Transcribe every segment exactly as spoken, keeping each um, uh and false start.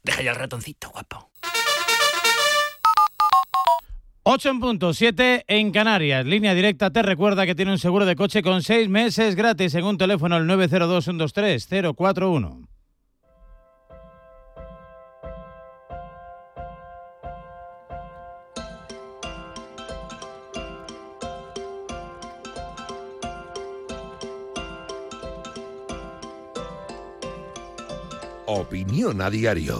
Deja ya el ratoncito, guapo. ocho en punto, siete en Canarias. Línea Directa te recuerda que tiene un seguro de coche con seis meses gratis en un teléfono al nueve cero dos, uno dos tres, cero cuatro uno. Opinión a diario.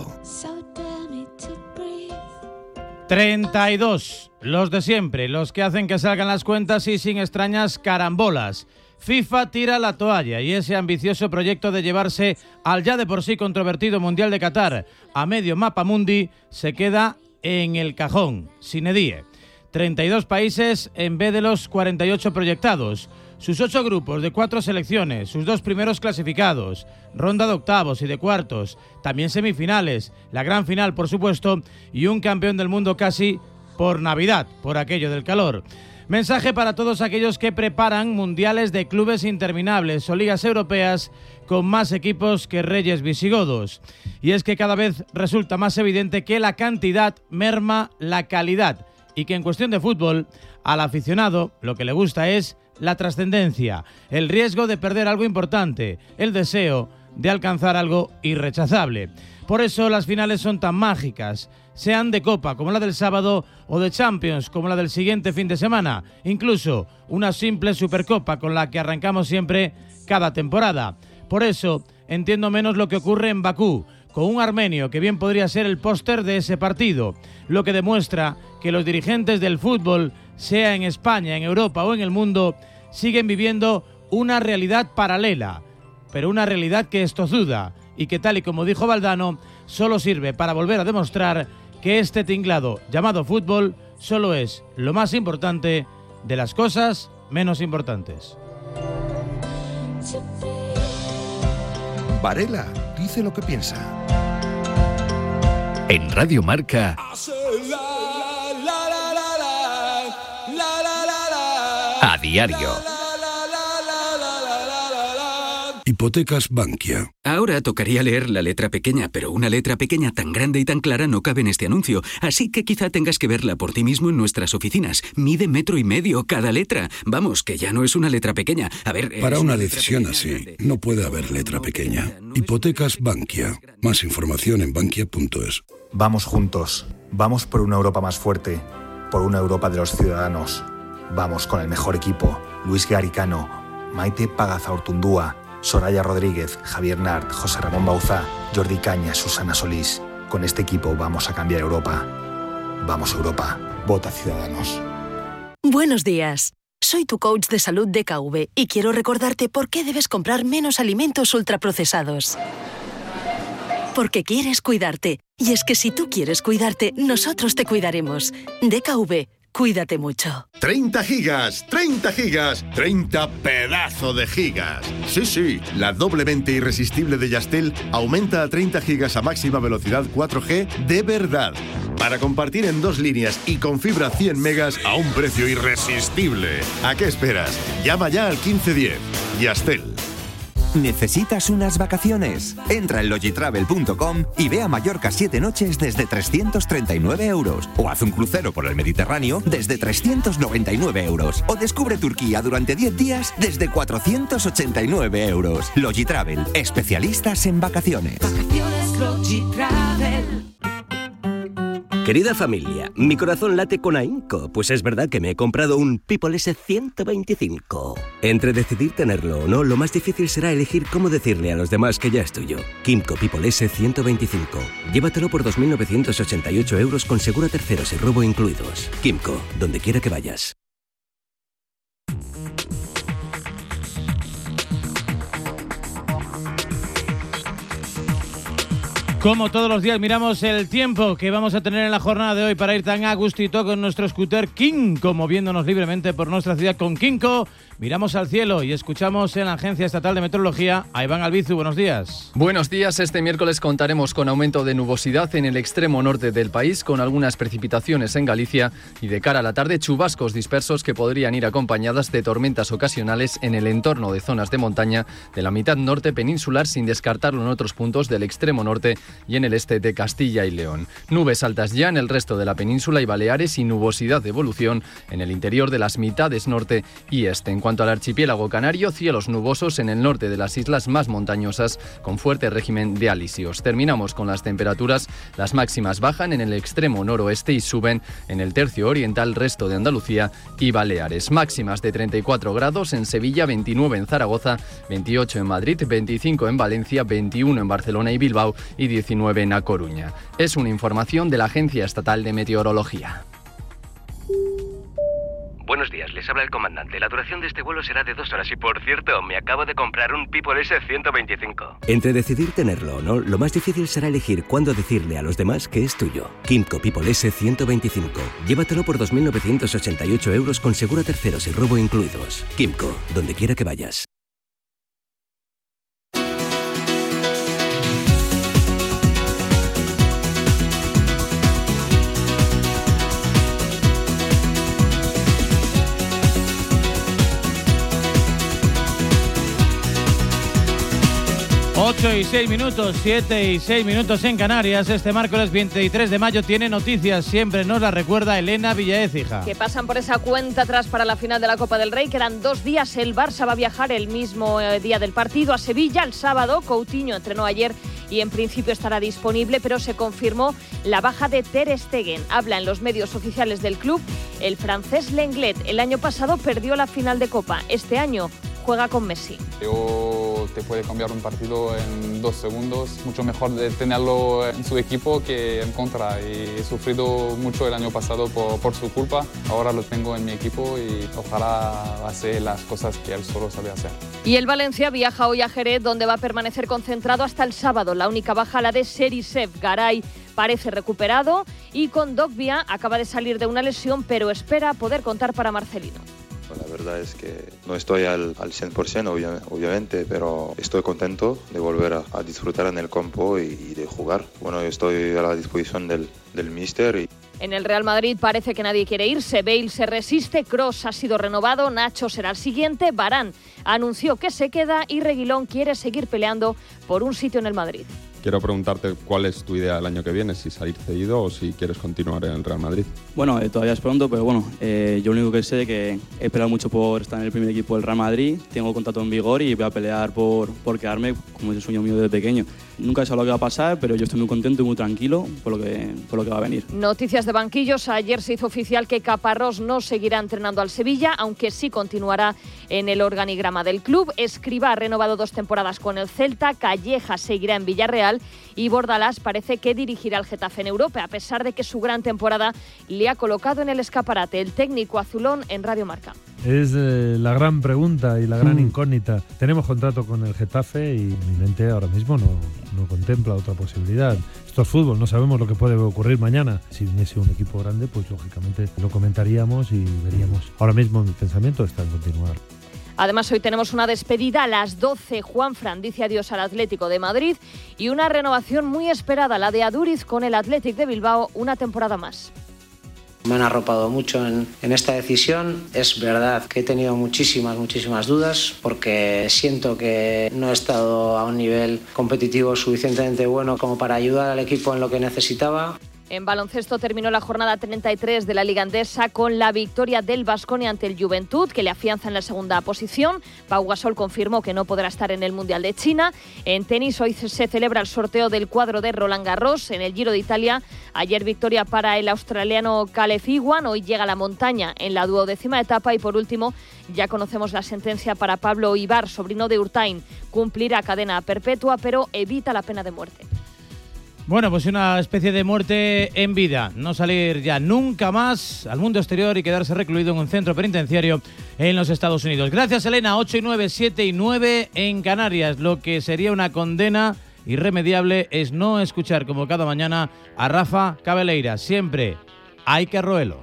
treinta y dos, los de siempre, los que hacen que salgan las cuentas y sin extrañas carambolas. FIFA tira la toalla y ese ambicioso proyecto de llevarse al ya de por sí controvertido Mundial de Qatar a medio mapa mundi se queda en el cajón, sine die. treinta y dos países en vez de los cuarenta y ocho proyectados. Sus ocho grupos de cuatro selecciones, sus dos primeros clasificados, ronda de octavos y de cuartos, también semifinales, la gran final por supuesto y un campeón del mundo casi por Navidad, por aquello del calor. Mensaje para todos aquellos que preparan mundiales de clubes interminables o ligas europeas con más equipos que reyes visigodos. Y es que cada vez resulta más evidente que la cantidad merma la calidad y que en cuestión de fútbol al aficionado lo que le gusta es la trascendencia, el riesgo de perder algo importante, el deseo de alcanzar algo irrechazable. Por eso las finales son tan mágicas, sean de Copa como la del sábado o de Champions como la del siguiente fin de semana, incluso una simple Supercopa con la que arrancamos siempre cada temporada. Por eso entiendo menos lo que ocurre en Bakú, con un armenio que bien podría ser el póster de ese partido, lo que demuestra que los dirigentes del fútbol, sea en España, en Europa o en el mundo, siguen viviendo una realidad paralela, pero una realidad que es tozuda y que, tal y como dijo Valdano, solo sirve para volver a demostrar que este tinglado llamado fútbol solo es lo más importante de las cosas menos importantes. Varela dice lo que piensa. En Radio Marca. A diario. Hipotecas Bankia. Ahora tocaría leer la letra pequeña, pero una letra pequeña tan grande y tan clara no cabe en este anuncio, así que quizá tengas que verla por ti mismo en nuestras oficinas. Mide metro y medio cada letra. Vamos, que ya no es una letra pequeña. A ver, para una decisión así, no puede haber letra pequeña. Hipotecas Bankia. Más información en bankia punto es. Vamos juntos. Vamos por una Europa más fuerte. Por una Europa de los ciudadanos. Vamos con el mejor equipo. Luis Garicano, Maite Pagazaurtundúa, Soraya Rodríguez, Javier Nart, José Ramón Bauzá, Jordi Cañas, Susana Solís. Con este equipo vamos a cambiar Europa. Vamos Europa. Vota Ciudadanos. Buenos días. Soy tu coach de salud D K V y quiero recordarte por qué debes comprar menos alimentos ultraprocesados. Porque quieres cuidarte. Y es que si tú quieres cuidarte, nosotros te cuidaremos. D K V. Cuídate mucho. treinta gigas, treinta gigas, treinta pedazo de gigas. Sí, sí, la doblemente irresistible de Yastel aumenta a treinta gigas a máxima velocidad cuatro G de verdad. Para compartir en dos líneas y con fibra cien megas a un precio irresistible. ¿A qué esperas? Llama ya al quince diez. Yastel. ¿Necesitas unas vacaciones? Entra en logitravel punto com y ve a Mallorca siete noches desde trescientos treinta y nueve euros. O haz un crucero por el Mediterráneo desde trescientos noventa y nueve euros. O descubre Turquía durante diez días desde cuatrocientos ochenta y nueve euros. Logitravel, especialistas en vacaciones. Vacaciones Logitravel. Querida familia, mi corazón late con ahínco, pues es verdad que me he comprado un People ese ciento veinticinco. Entre decidir tenerlo o no, lo más difícil será elegir cómo decirle a los demás que ya es tuyo. Kimco People ese ciento veinticinco. Llévatelo por dos mil novecientos ochenta y ocho euros con seguro terceros y robo incluidos. Kimco, donde quiera que vayas. Como todos los días miramos el tiempo que vamos a tener en la jornada de hoy para ir tan a gustito con nuestro scooter Kinko, moviéndonos libremente por nuestra ciudad con Kinko. Miramos al cielo y escuchamos en la Agencia Estatal de Meteorología a Iván Albizu. Buenos días. Buenos días. Este miércoles contaremos con aumento de nubosidad en el extremo norte del país, con algunas precipitaciones en Galicia y de cara a la tarde chubascos dispersos que podrían ir acompañadas de tormentas ocasionales en el entorno de zonas de montaña de la mitad norte peninsular, sin descartarlo en otros puntos del extremo norte y en el este de Castilla y León. Nubes altas ya en el resto de la península y Baleares y nubosidad de evolución en el interior de las mitades norte y este. En cuanto al archipiélago canario, cielos nubosos en el norte de las islas más montañosas con fuerte régimen de alisios. Terminamos con las temperaturas. Las máximas bajan en el extremo noroeste y suben en el tercio oriental, resto de Andalucía y Baleares. Máximas de treinta y cuatro grados en Sevilla, veintinueve en Zaragoza, veintiocho en Madrid, veinticinco en Valencia, veintiuno en Barcelona y Bilbao y diecinueve en A Coruña. Es una información de la Agencia Estatal de Meteorología. Buenos días, les habla el comandante. La duración de este vuelo será de dos horas y, por cierto, me acabo de comprar un People ese ciento veinticinco. Entre decidir tenerlo o no, lo más difícil será elegir cuándo decirle a los demás que es tuyo. Kimco People ese ciento veinticinco. Llévatelo por dos mil novecientos ochenta y ocho euros con seguro a terceros y robo incluidos. Kimco, donde quiera que vayas. ocho y seis minutos, siete y seis minutos en Canarias. Este miércoles veintitrés de mayo tiene noticias. Siempre nos la recuerda Elena Villaécija. Que pasan por esa cuenta atrás para la final de la Copa del Rey. Quedan dos días. El Barça va a viajar el mismo eh, día del partido a Sevilla. El sábado, Coutinho entrenó ayer y en principio estará disponible, pero se confirmó la baja de Ter Stegen. Habla en los medios oficiales del club el francés Lenglet. El año pasado perdió la final de Copa. Este año juega con Messi. Yo te puede cambiar un partido en dos segundos. Mucho mejor de tenerlo en su equipo que en contra. Y he sufrido mucho el año pasado por, por su culpa. Ahora lo tengo en mi equipo y ojalá hace las cosas que él solo sabe hacer. Y el Valencia viaja hoy a Jerez, donde va a permanecer concentrado hasta el sábado. La única baja, la de Serisev. Garay parece recuperado y Kondogbia acaba de salir de una lesión, pero espera poder contar para Marcelino. La verdad es que no estoy al, al cien por ciento, obvia, obviamente, pero estoy contento de volver a, a disfrutar en el campo y, y de jugar. Bueno, yo estoy a la disposición del, del míster. Y... En el Real Madrid parece que nadie quiere irse. Bale se resiste, Kroos ha sido renovado, Nacho será el siguiente, Varane anunció que se queda y Reguilón quiere seguir peleando por un sitio en el Madrid. Quiero preguntarte cuál es tu idea el año que viene, si salir cedido o si quieres continuar en el Real Madrid. Bueno, eh, todavía es pronto, pero bueno, eh, yo lo único que sé es que he esperado mucho por estar en el primer equipo del Real Madrid, tengo contrato en vigor y voy a pelear por, por quedarme, como es el sueño mío desde pequeño. Nunca sé lo que va a pasar, pero yo estoy muy contento y muy tranquilo por lo que, por lo que va a venir. Noticias de banquillos. Ayer se hizo oficial que Caparrós no seguirá entrenando al Sevilla, aunque sí continuará en el organigrama del club. Escribá ha renovado dos temporadas con el Celta, Calleja seguirá en Villarreal y Bordalás parece que dirigirá al Getafe en Europa, a pesar de que su gran temporada le ha colocado en el escaparate. El técnico azulón en Radio Marca. Es eh, la gran pregunta y la gran mm. incógnita. Tenemos contrato con el Getafe y mi mente ahora mismo no, no contempla otra posibilidad. Esto es fútbol, no sabemos lo que puede ocurrir mañana. Si viniese un equipo grande, pues lógicamente lo comentaríamos y veríamos. Ahora mismo mi pensamiento está en continuar. Además, hoy tenemos una despedida a las doce. Juanfran dice adiós al Atlético de Madrid y una renovación muy esperada, la de Aduriz con el Athletic de Bilbao, una temporada más. Me han arropado mucho en, en esta decisión. Es verdad que he tenido muchísimas, muchísimas dudas porque siento que no he estado a un nivel competitivo suficientemente bueno como para ayudar al equipo en lo que necesitaba. En baloncesto terminó la jornada treinta y tres de la Liga Endesa con la victoria del Baskonia ante el Juventud, que le afianza en la segunda posición. Pau Gasol confirmó que no podrá estar en el Mundial de China. En tenis hoy se celebra el sorteo del cuadro de Roland Garros. En el Giro de Italia, ayer victoria para el australiano Caleb Ewan. Hoy llega la montaña en la duodécima etapa. Y por último, ya conocemos la sentencia para Pablo Ibar, sobrino de Urtain. Cumplirá cadena perpetua, pero evita la pena de muerte. Bueno, pues una especie de muerte en vida, no salir ya nunca más al mundo exterior y quedarse recluido en un centro penitenciario en los Estados Unidos. Gracias, Elena. ocho y nueve, siete y nueve en Canarias. Lo que sería una condena irremediable es no escuchar como cada mañana a Rafa Cabeleira. Siempre hay que roerlo.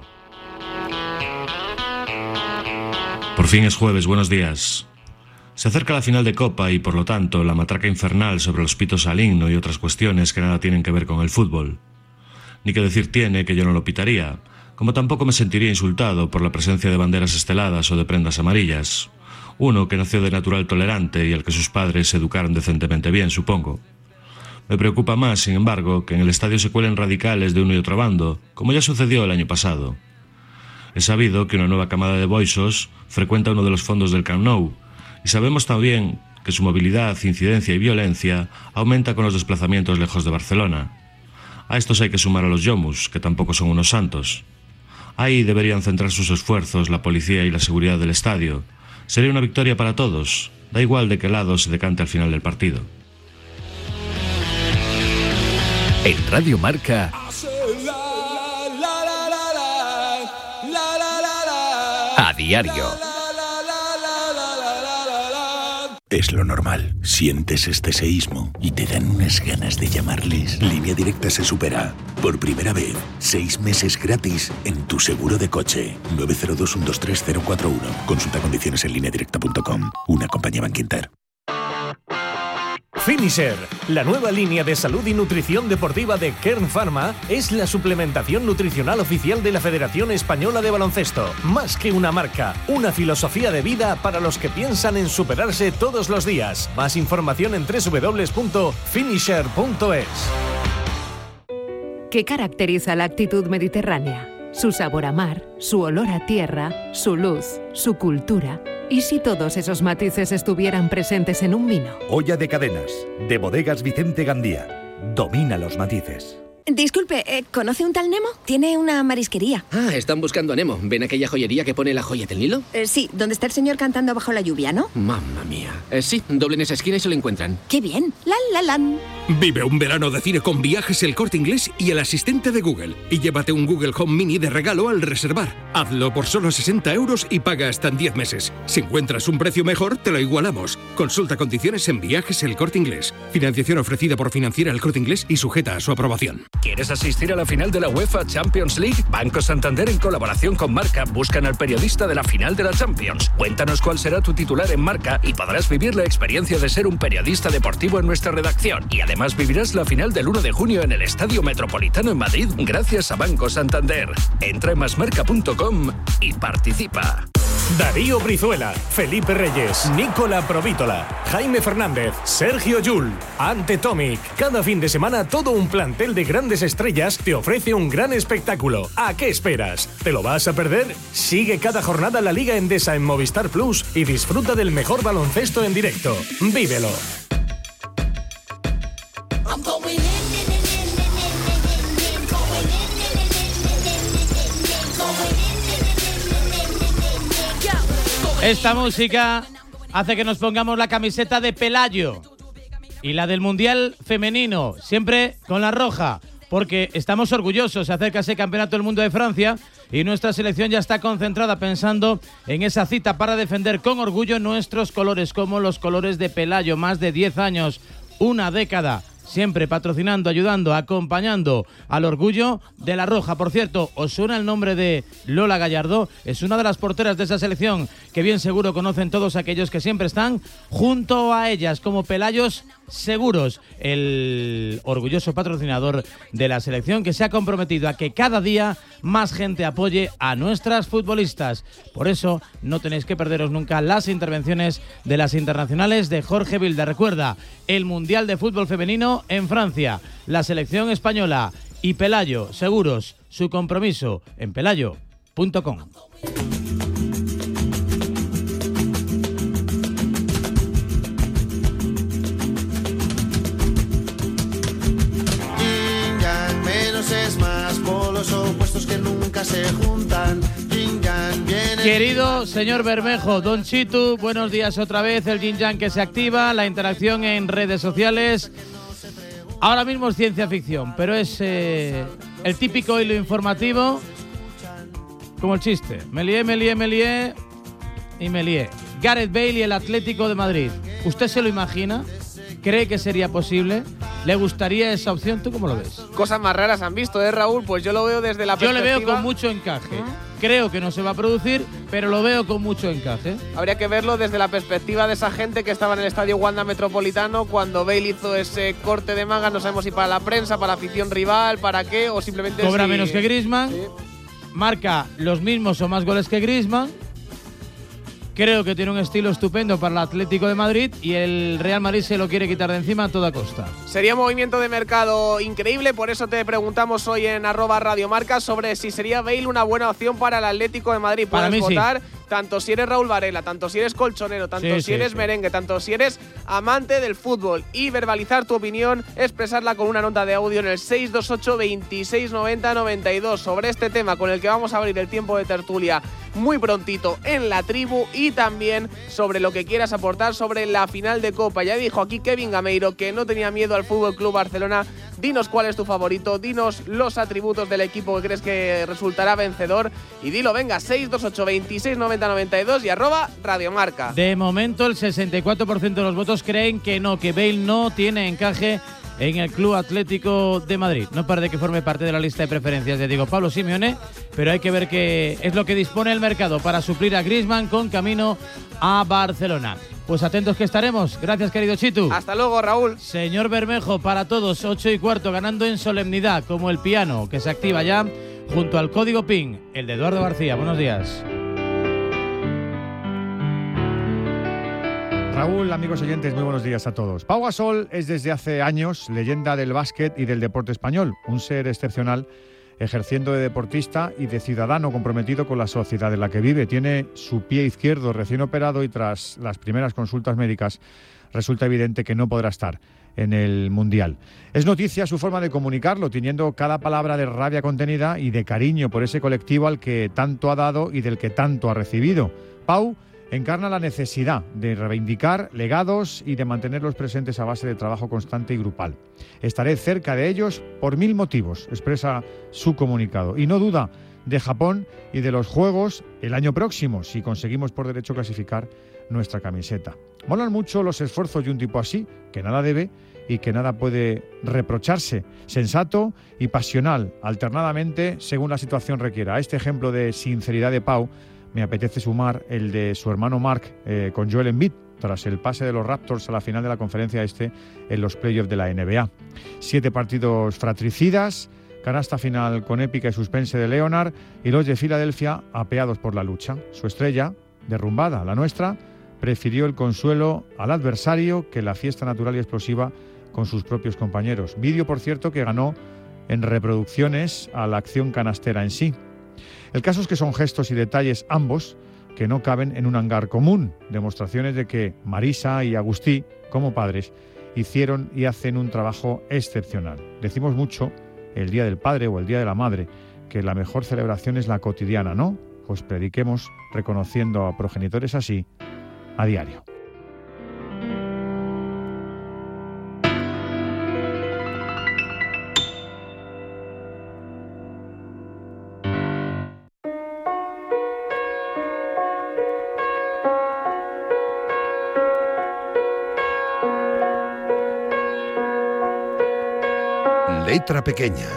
Por fin es jueves, buenos días. Se acerca la final de Copa y, por lo tanto, la matraca infernal sobre los pitos al himno y otras cuestiones que nada tienen que ver con el fútbol. Ni que decir tiene que yo no lo pitaría, como tampoco me sentiría insultado por la presencia de banderas esteladas o de prendas amarillas. Uno que nació de natural tolerante y al que sus padres se educaron decentemente bien, supongo. Me preocupa más, sin embargo, que en el estadio se cuelen radicales de uno y otro bando, como ya sucedió el año pasado. Es sabido que una nueva camada de boixos frecuenta uno de los fondos del Camp Nou, y sabemos también que su movilidad, incidencia y violencia aumenta con los desplazamientos lejos de Barcelona. A estos hay que sumar a los yomus, que tampoco son unos santos. Ahí deberían centrar sus esfuerzos la policía y la seguridad del estadio. Sería una victoria para todos, da igual de qué lado se decante al final del partido. En Radio Marca, a diario. Es lo normal. Sientes este seísmo y te dan unas ganas de llamarles. Línea Directa se supera. Por primera vez, seis meses gratis en tu seguro de coche. nueve cero dos, uno dos tres, cero cuatro uno. Consulta condiciones en línea directa punto com. Una compañía Bankinter. Finisher, la nueva línea de salud y nutrición deportiva de Kern Pharma, es la suplementación nutricional oficial de la Federación Española de Baloncesto. Más que una marca, una filosofía de vida para los que piensan en superarse todos los días. Más información en doble u doble u doble u punto finisher punto es. ¿Qué caracteriza la actitud mediterránea? Su sabor a mar, su olor a tierra, su luz, su cultura. ¿Y si todos esos matices estuvieran presentes en un vino? Olla de Cadenas, de Bodegas Vicente Gandía. Domina los matices. Disculpe, eh, ¿conoce un tal Nemo? Tiene una marisquería. Ah, están buscando a Nemo. ¿Ven aquella joyería que pone la joya del Nilo? Eh, sí, donde está el señor cantando bajo la lluvia, ¿no? Mamma mía. Eh, sí, doblen esa esquina y se lo encuentran. ¡Qué bien! ¡La, la, la! Vive un verano de cine con Viajes El Corte Inglés y el asistente de Google. Y llévate un Google Home Mini de regalo al reservar. Hazlo por solo sesenta euros y paga hasta en diez meses. Si encuentras un precio mejor, te lo igualamos. Consulta condiciones en Viajes El Corte Inglés. Financiación ofrecida por Financiera El Corte Inglés y sujeta a su aprobación. ¿Quieres asistir a la final de la UEFA Champions League? Banco Santander, en colaboración con Marca, buscan al periodista de la final de la Champions. Cuéntanos cuál será tu titular en Marca y podrás vivir la experiencia de ser un periodista deportivo en nuestra redacción. Y además vivirás la final del uno de junio en el Estadio Metropolitano en Madrid gracias a Banco Santander. Entra en masmarca punto com y participa. Darío Brizuela, Felipe Reyes, Nicola Provítola, Jaime Fernández, Sergio Llull, Ante Tomic. Cada fin de semana todo un plantel de grandes estrellas te ofrece un gran espectáculo. ¿A qué esperas? ¿Te lo vas a perder? Sigue cada jornada la Liga Endesa en Movistar Plus y disfruta del mejor baloncesto en directo. ¡Vívelo! Esta música hace que nos pongamos la camiseta de Pelayo y la del Mundial Femenino, siempre con la roja, porque estamos orgullosos. Se acerca ese Campeonato del Mundo de Francia y nuestra selección ya está concentrada pensando en esa cita para defender con orgullo nuestros colores, como los colores de Pelayo. Más de diez años, una década, siempre patrocinando, ayudando, acompañando al orgullo de la roja. Por cierto, ¿os suena el nombre de Lola Gallardo? Es una de las porteras de esa selección que bien seguro conocen todos aquellos que siempre están junto a ellas, como Pelayos Seguros, el orgulloso patrocinador de la selección que se ha comprometido a que cada día más gente apoye a nuestras futbolistas. Por eso no tenéis que perderos nunca las intervenciones de las internacionales de Jorge Vilda. Recuerda, el Mundial de Fútbol Femenino en Francia, la selección española y Pelayo Seguros, su compromiso en pelayo punto com. Menos es más, polos opuestos que nunca se juntan. Yin Yang viene. Querido señor Bermejo, Don Chitu, buenos días otra vez. El Yin Yang que se activa, la interacción en redes sociales. Ahora mismo es ciencia ficción, pero es eh, el típico hilo informativo, como el chiste. Me lié, me lié, me lié y me lié. Gareth Bale y el Atlético de Madrid. ¿Usted se lo imagina? ¿Cree que sería posible? ¿Le gustaría esa opción? ¿Tú cómo lo ves? Cosas más raras han visto, ¿eh, Raúl? Pues yo lo veo desde la yo perspectiva... Yo le veo con mucho encaje. Creo que no se va a producir, pero lo veo con mucho encaje. Habría que verlo desde la perspectiva de esa gente que estaba en el Estadio Wanda Metropolitano cuando Bale hizo ese corte de mangas. No sabemos si para la prensa, para la afición rival, para qué, o simplemente… Cobra si… menos que Griezmann, sí. Marca los mismos o más goles que Griezmann. Creo que tiene un estilo estupendo para el Atlético de Madrid y el Real Madrid se lo quiere quitar de encima a toda costa. Sería un movimiento de mercado increíble, por eso te preguntamos hoy en arroba Radiomarca sobre si sería Bale una buena opción para el Atlético de Madrid. Puedes Para mí votar sí. Tanto si eres Raúl Varela, tanto si eres colchonero, tanto Sí, si sí, eres sí. merengue, tanto si eres amante del fútbol, y verbalizar tu opinión, expresarla con una nota de audio en el seis dos ocho, veintiséis noventa, noventa y dos sobre este tema con el que vamos a abrir el tiempo de tertulia muy prontito en la tribu, y también sobre lo que quieras aportar sobre la final de Copa. Ya dijo aquí Kevin Gameiro que no tenía miedo al F C Barcelona. Dinos cuál es tu favorito, dinos los atributos del equipo que crees que resultará vencedor y dilo, venga, seis dos ocho, veintiséis noventa, noventa y dos y arroba Radiomarca. De momento el sesenta y cuatro por ciento de los votos creen que no, que Bale no tiene encaje en el Club Atlético de Madrid. No parece que forme parte de la lista de preferencias de Diego Pablo Simeone, pero hay que ver qué es lo que dispone el mercado para suplir a Griezmann con camino a Barcelona. Pues atentos que estaremos. Gracias, querido Chitu. Hasta luego, Raúl. Señor Bermejo, para todos, ocho y cuarto, ganando en solemnidad, como el piano, que se activa ya junto al código PIN, el de Eduardo García. Buenos días. Raúl, amigos oyentes, muy buenos días a todos. Pau Gasol es desde hace años leyenda del básquet y del deporte español, un ser excepcional ejerciendo de deportista y de ciudadano comprometido con la sociedad en la que vive. Tiene su pie izquierdo recién operado y tras las primeras consultas médicas resulta evidente que no podrá estar en el Mundial. Es noticia su forma de comunicarlo, teniendo cada palabra de rabia contenida y de cariño por ese colectivo al que tanto ha dado y del que tanto ha recibido. Pau encarna la necesidad de reivindicar legados y de mantenerlos presentes a base de trabajo constante y grupal. Estaré cerca de ellos por mil motivos, expresa su comunicado. Y no duda de Japón y de los Juegos el año próximo, si conseguimos por derecho clasificar nuestra camiseta. Molan mucho los esfuerzos de un tipo así, que nada debe y que nada puede reprocharse. Sensato y pasional, alternadamente, según la situación requiera. A este ejemplo de sinceridad de Pau me apetece sumar el de su hermano Mark eh, con Joel Embiid, tras el pase de los Raptors a la final de la conferencia este en los playoffs de la N B A. Siete partidos fratricidas, canasta final con épica y suspense de Leonard y los de Filadelfia apeados por la lucha. Su estrella, derrumbada, la nuestra, prefirió el consuelo al adversario que la fiesta natural y explosiva con sus propios compañeros. Vídeo, por cierto, que ganó en reproducciones a la acción canastera en sí. El caso es que son gestos y detalles ambos que no caben en un hangar común, demostraciones de que Marisa y Agustí, como padres, hicieron y hacen un trabajo excepcional. Decimos mucho el Día del Padre o el Día de la Madre, que la mejor celebración es la cotidiana, ¿no? Pues prediquemos reconociendo a progenitores así a diario. Letra pequeña.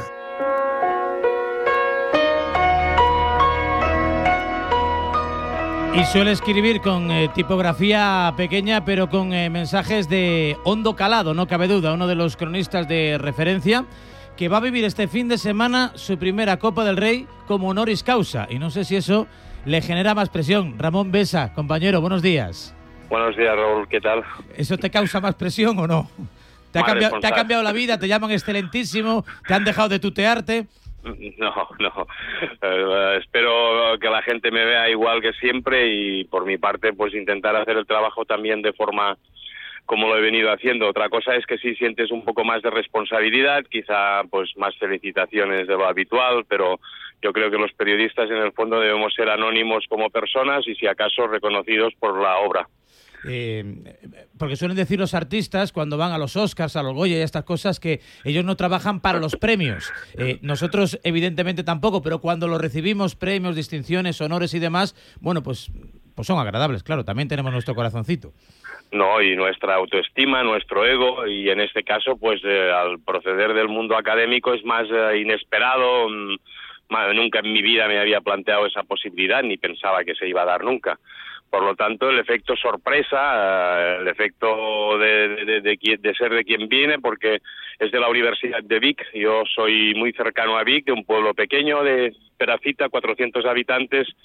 Y suele escribir con eh, tipografía pequeña, pero con eh, mensajes de hondo calado, no cabe duda. Uno de los cronistas de referencia que va a vivir este fin de semana su primera Copa del Rey como honoris causa. Y no sé si eso le genera más presión. Ramón Besa, compañero, buenos días. Buenos días, Raúl, ¿qué tal? ¿Eso te causa más presión o no? ¿Te ha, cambiado, ¿Te ha cambiado la vida? ¿Te llaman excelentísimo? ¿Te han dejado de tutearte? No, no. Eh, espero que la gente me vea igual que siempre y por mi parte pues intentar hacer el trabajo también de forma como lo he venido haciendo. Otra cosa es que si sientes un poco más de responsabilidad, quizá pues más felicitaciones de lo habitual, pero yo creo que los periodistas en el fondo debemos ser anónimos como personas y si acaso reconocidos por la obra. Eh, porque suelen decir los artistas cuando van a los Oscars, a los Goya y estas cosas que ellos no trabajan para los premios. Eh, nosotros evidentemente tampoco, pero cuando los recibimos, premios, distinciones, honores y demás, bueno, pues, pues son agradables, claro, también tenemos nuestro corazoncito. No, y nuestra autoestima, nuestro ego, y en este caso, pues eh, al proceder del mundo académico es más eh, inesperado. Mmm, nunca en mi vida me había planteado esa posibilidad, ni pensaba que se iba a dar nunca. Por lo tanto, el efecto sorpresa, el efecto de, de, de, de, de ser de quien viene, porque es de la Universidad de Vic. Yo soy muy cercano a Vic, de un pueblo pequeño de Perafita, cuatrocientos habitantes,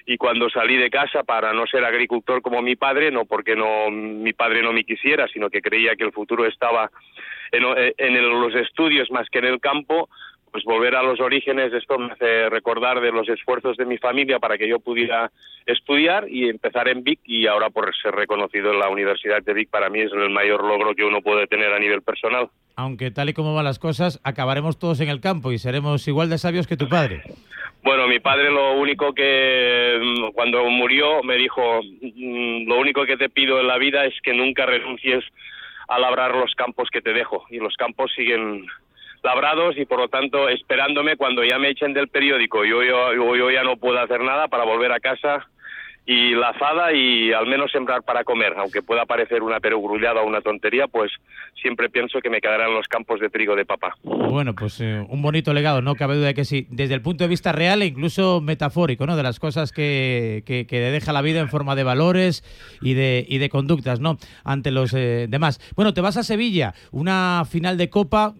y cuando salí de casa para no ser agricultor como mi padre, no porque no mi padre no me quisiera, sino que creía que el futuro estaba en, en el, los estudios más que en el campo, pues volver a los orígenes, esto me hace recordar de los esfuerzos de mi familia para que yo pudiera estudiar y empezar en Vic, y ahora por ser reconocido en la Universidad de Vic para mí es el mayor logro que uno puede tener a nivel personal. Aunque tal y como van las cosas, acabaremos todos en el campo y seremos igual de sabios que tu padre. Bueno, mi padre lo único que, cuando murió, me dijo, lo único que te pido en la vida es que nunca renuncies a labrar los campos que te dejo, y los campos siguen labrados y por lo tanto esperándome cuando ya me echen del periódico. Yo, yo, yo, yo ya no puedo hacer nada para volver a casa y la azada y al menos sembrar para comer, aunque pueda parecer una perogrullada o una tontería, pues siempre pienso que me quedarán los campos de trigo de papá. Bueno, pues eh, un bonito legado, no cabe duda de que sí, desde el punto de vista real e incluso metafórico, ¿no? De las cosas que, que, que deja la vida en forma de valores y de, y de conductas, ¿no? Ante los eh, demás. Bueno, te vas a Sevilla, una final de Copa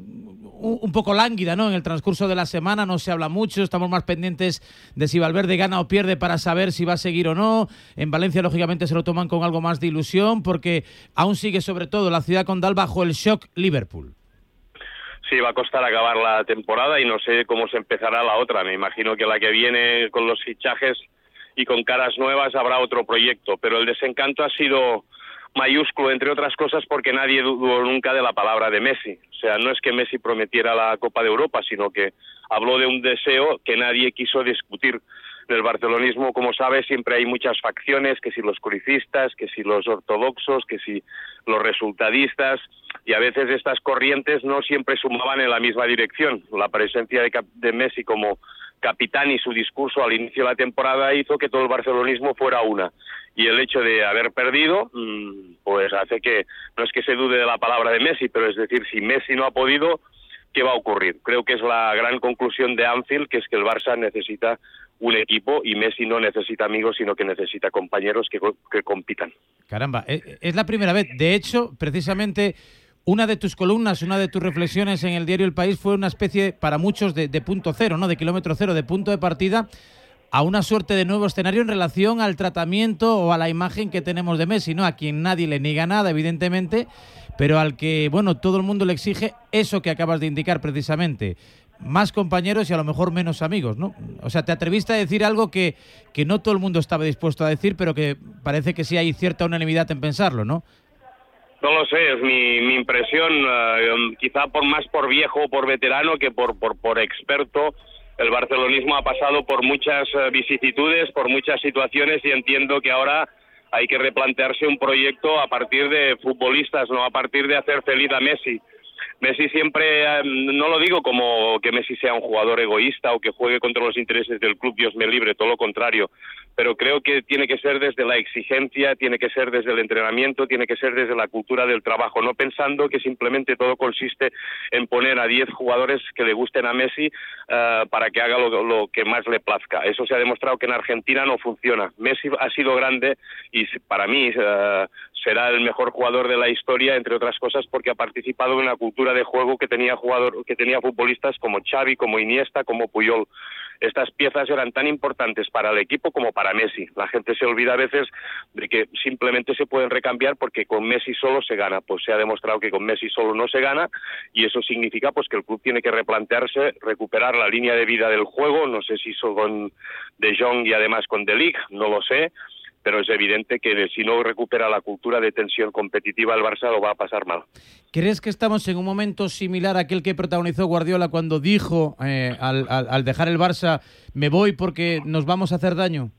un poco lánguida, ¿no? En el transcurso de la semana no se habla mucho, estamos más pendientes de si Valverde gana o pierde para saber si va a seguir o no. En Valencia, lógicamente, se lo toman con algo más de ilusión porque aún sigue, sobre todo, la ciudad condal bajo el shock Liverpool. Sí, va a costar acabar la temporada y no sé cómo se empezará la otra. Me imagino que la que viene con los fichajes y con caras nuevas habrá otro proyecto, pero el desencanto ha sido mayúsculo, entre otras cosas, porque nadie dudó nunca de la palabra de Messi. O sea, no es que Messi prometiera la Copa de Europa, sino que habló de un deseo que nadie quiso discutir. En el barcelonismo, como sabes, siempre hay muchas facciones, que si los cruifistas, que si los ortodoxos, que si los resultadistas, y a veces estas corrientes no siempre sumaban en la misma dirección. La presencia de, de Messi como capitán y su discurso al inicio de la temporada hizo que todo el barcelonismo fuera una. Y el hecho de haber perdido, pues hace que, no es que se dude de la palabra de Messi, pero es decir, si Messi no ha podido, ¿qué va a ocurrir? Creo que es la gran conclusión de Anfield, que es que el Barça necesita un equipo y Messi no necesita amigos, sino que necesita compañeros que, que compitan. Caramba, es la primera vez. De hecho, precisamente, una de tus columnas, una de tus reflexiones en el diario El País fue una especie, para muchos, de, de punto cero, ¿no? De kilómetro cero, de punto de partida a una suerte de nuevo escenario en relación al tratamiento o a la imagen que tenemos de Messi, ¿no? A quien nadie le niega nada, evidentemente, pero al que, bueno, todo el mundo le exige eso que acabas de indicar precisamente. Más compañeros y a lo mejor menos amigos, ¿no? O sea, te atreviste a decir algo que, que no todo el mundo estaba dispuesto a decir, pero que parece que sí hay cierta unanimidad en pensarlo, ¿no? No lo sé, es mi, mi impresión, uh, quizá por más por viejo o por veterano que por, por, por experto. El barcelonismo ha pasado por muchas uh, vicisitudes, por muchas situaciones, y entiendo que ahora hay que replantearse un proyecto a partir de futbolistas, no a partir de hacer feliz a Messi. Messi siempre, no lo digo como que Messi sea un jugador egoísta o que juegue contra los intereses del club, Dios me libre, todo lo contrario, pero creo que tiene que ser desde la exigencia, tiene que ser desde el entrenamiento, tiene que ser desde la cultura del trabajo, no pensando que simplemente todo consiste en poner a diez jugadores que le gusten a Messi uh, para que haga lo, lo que más le plazca. Eso se ha demostrado que en Argentina no funciona. Messi ha sido grande y para mí uh, será el mejor jugador de la historia, entre otras cosas porque ha participado en una cultura de juego que tenía jugador, que tenía futbolistas como Xavi, como Iniesta, como Puyol. Estas piezas eran tan importantes para el equipo como para Messi. La gente se olvida a veces de que simplemente se pueden recambiar porque con Messi solo se gana. Pues se ha demostrado que con Messi solo no se gana, y eso significa pues que el club tiene que replantearse, recuperar la línea de vida del juego. No sé si son con De Jong y además con De Ligt, no lo sé, pero es evidente que si no recupera la cultura de tensión competitiva, el Barça lo va a pasar mal. ¿Crees que estamos en un momento similar a aquel que protagonizó Guardiola cuando dijo eh, al, al, al dejar el Barça, me voy porque nos vamos a hacer daño?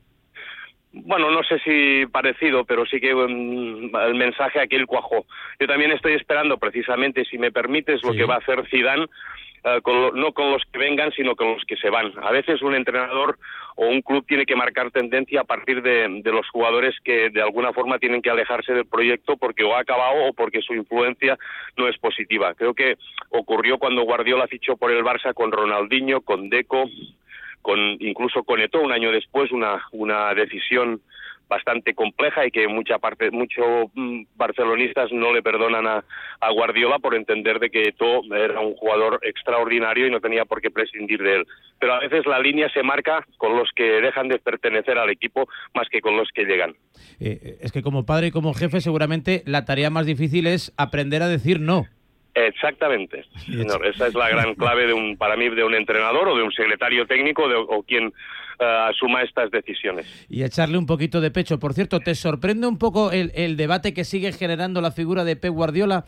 Bueno, no sé si parecido, pero sí que um, el mensaje aquel cuajó. Yo también estoy esperando, precisamente, si me permites, lo sí. que va a hacer Zidane, uh, con lo, no con los que vengan, sino con los que se van. A veces un entrenador o un club tiene que marcar tendencia a partir de, de los jugadores que de alguna forma tienen que alejarse del proyecto porque o ha acabado o porque su influencia no es positiva. Creo que ocurrió cuando Guardiola fichó por el Barça con Ronaldinho, con Deco, con incluso con Eto'o un año después, una una decisión bastante compleja y que mucha parte, muchos mm, barcelonistas no le perdonan a, a Guardiola por entender de que Eto'o era un jugador extraordinario y no tenía por qué prescindir de él. Pero a veces la línea se marca con los que dejan de pertenecer al equipo más que con los que llegan. Eh, es que como padre y como jefe seguramente la tarea más difícil es aprender a decir no. Exactamente, señor. Esa es la gran clave de un, para mí, de un entrenador o de un secretario técnico de, o quien uh, asuma estas decisiones. Y echarle un poquito de pecho. Por cierto, ¿te sorprende un poco el, el debate que sigue generando la figura de Pep Guardiola?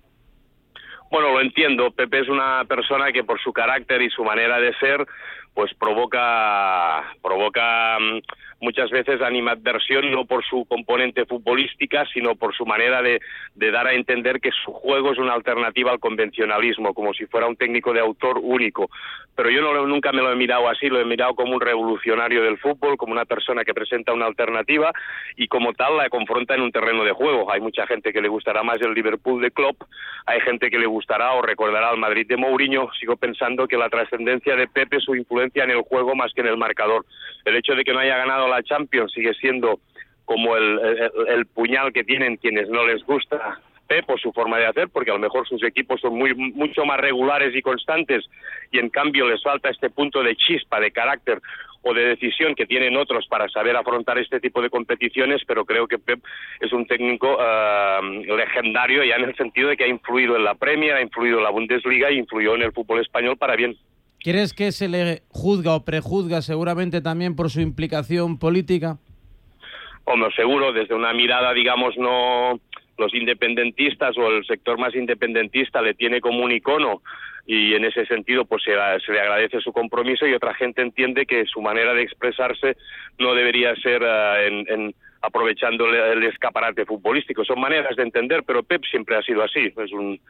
Bueno, lo entiendo. Pepe es una persona que por su carácter y su manera de ser, pues provoca, provoca um, muchas veces animadversión, no por su componente futbolística, sino por su manera de, de dar a entender que su juego es una alternativa al convencionalismo, como si fuera un técnico de autor único. Pero yo no, nunca me lo he mirado así, lo he mirado como un revolucionario del fútbol, como una persona que presenta una alternativa y como tal la confronta en un terreno de juego. Hay mucha gente que le gustará más el Liverpool de Klopp, hay gente que le gustará o recordará al Madrid de Mourinho. Sigo pensando que la trascendencia de Pepe es su influencia en el juego más que en el marcador. El hecho de que no haya ganado la Champions sigue siendo como el, el, el puñal que tienen quienes no les gusta Pep por su forma de hacer, porque a lo mejor sus equipos son muy mucho más regulares y constantes y en cambio les falta este punto de chispa, de carácter o de decisión que tienen otros para saber afrontar este tipo de competiciones, pero creo que Pep es un técnico uh, legendario ya en el sentido de que ha influido en la Premier, ha influido en la Bundesliga y influyó en el fútbol español para bien. ¿Quieres que se le juzga o prejuzga seguramente también por su implicación política? Hombre, seguro, desde una mirada, digamos, no... los independentistas o el sector más independentista le tiene como un icono y en ese sentido pues se, se le agradece su compromiso y otra gente entiende que su manera de expresarse no debería ser uh, en, en aprovechando el escaparate futbolístico. Son maneras de entender, pero Pep siempre ha sido así. Es un,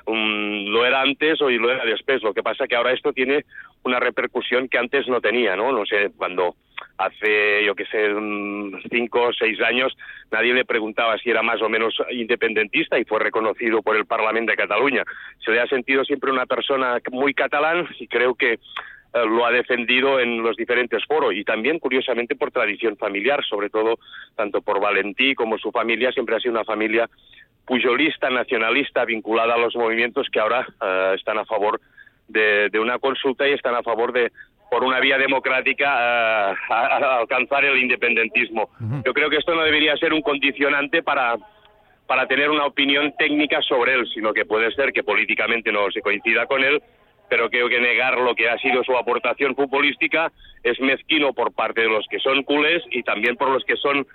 un lo era antes o lo era después. Lo que pasa es que ahora esto tiene una repercusión que antes no tenía, ¿no? No sé, cuando hace, yo qué sé, cinco o seis años nadie le preguntaba si era más o menos independentista y fue reconocido por el Parlamento de Cataluña. Se le ha sentido siempre una persona muy catalán y creo que lo ha defendido en los diferentes foros y también, curiosamente, por tradición familiar, sobre todo tanto por Valentí como su familia. Siempre ha sido una familia pujolista, nacionalista, vinculada a los movimientos que ahora uh, están a favor de, de una consulta y están a favor de, por una vía democrática, uh, a, a alcanzar el independentismo. Uh-huh. Yo creo que esto no debería ser un condicionante para... para tener una opinión técnica sobre él, sino que puede ser que políticamente no se coincida con él, pero creo que negar lo que ha sido su aportación futbolística es mezquino por parte de los que son culés y también por los que son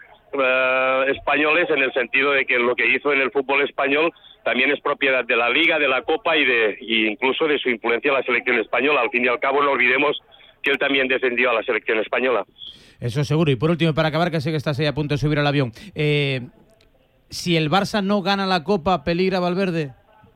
uh, españoles, en el sentido de que lo que hizo en el fútbol español también es propiedad de la Liga, de la Copa y de y incluso de su influencia en la selección española. Al fin y al cabo no olvidemos que él también defendió a la selección española. Eso seguro. Y por último, para acabar, que sé que estás ahí a punto de subir al avión, eh, si el Barça no gana la Copa, ¿peligra Valverde?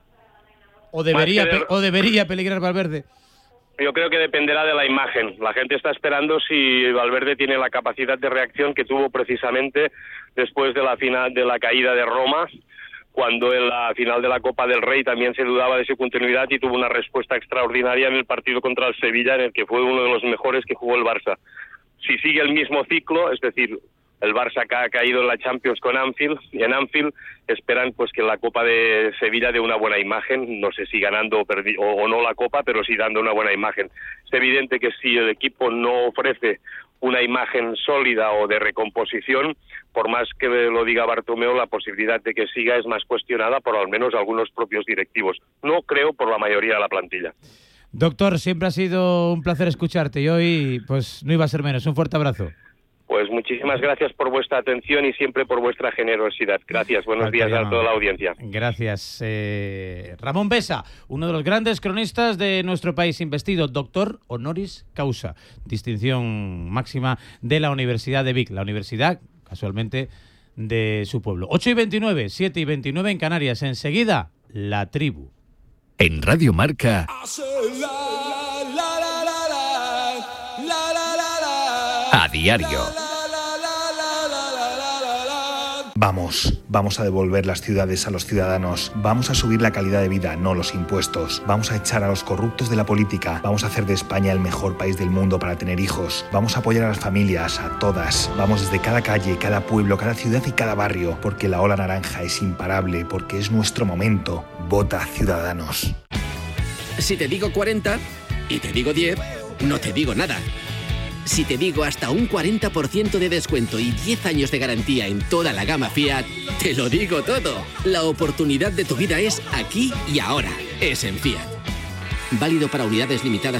¿O debería, pe o debería peligrar Valverde? Yo creo que dependerá de la imagen. La gente está esperando si Valverde tiene la capacidad de reacción que tuvo precisamente después de la final de la caída de Roma, cuando en la final de la Copa del Rey también se dudaba de su continuidad y tuvo una respuesta extraordinaria en el partido contra el Sevilla, en el que fue uno de los mejores que jugó el Barça. Si sigue el mismo ciclo, es decir, el Barça ha caído en la Champions con Anfield y en Anfield esperan pues que la Copa de Sevilla dé una buena imagen, no sé si ganando o, o, o no la Copa, pero sí dando una buena imagen. Es evidente que si el equipo no ofrece una imagen sólida o de recomposición, por más que lo diga Bartomeu, la posibilidad de que siga es más cuestionada por al menos algunos propios directivos. No creo por la mayoría de la plantilla. Doctor, siempre ha sido un placer escucharte y hoy pues no iba a ser menos. Un fuerte abrazo. Pues muchísimas gracias por vuestra atención y siempre por vuestra generosidad. Gracias, buenos días a toda la audiencia. Gracias. Eh, Ramón Besa, uno de los grandes cronistas de nuestro país, investido doctor honoris causa, distinción máxima de la Universidad de Vic, la universidad, casualmente, de su pueblo. ocho y veintinueve, siete y veintinueve en Canarias. Enseguida, La Tribu. En Radio Marca... A diario. Vamos, vamos a devolver las ciudades a los ciudadanos. Vamos a subir la calidad de vida, no los impuestos. Vamos a echar a los corruptos de la política. Vamos a hacer de España el mejor país del mundo para tener hijos. Vamos a apoyar a las familias, a todas. Vamos desde cada calle, cada pueblo, cada ciudad y cada barrio. Porque la ola naranja es imparable, porque es nuestro momento. Vota, Ciudadanos. Si te digo cuarenta y te digo diez, no te digo nada. Si te digo hasta un cuarenta por ciento de descuento y diez años de garantía en toda la gama Fiat, te lo digo todo. La oportunidad de tu vida es aquí y ahora. Es en Fiat. Válido para unidades limitadas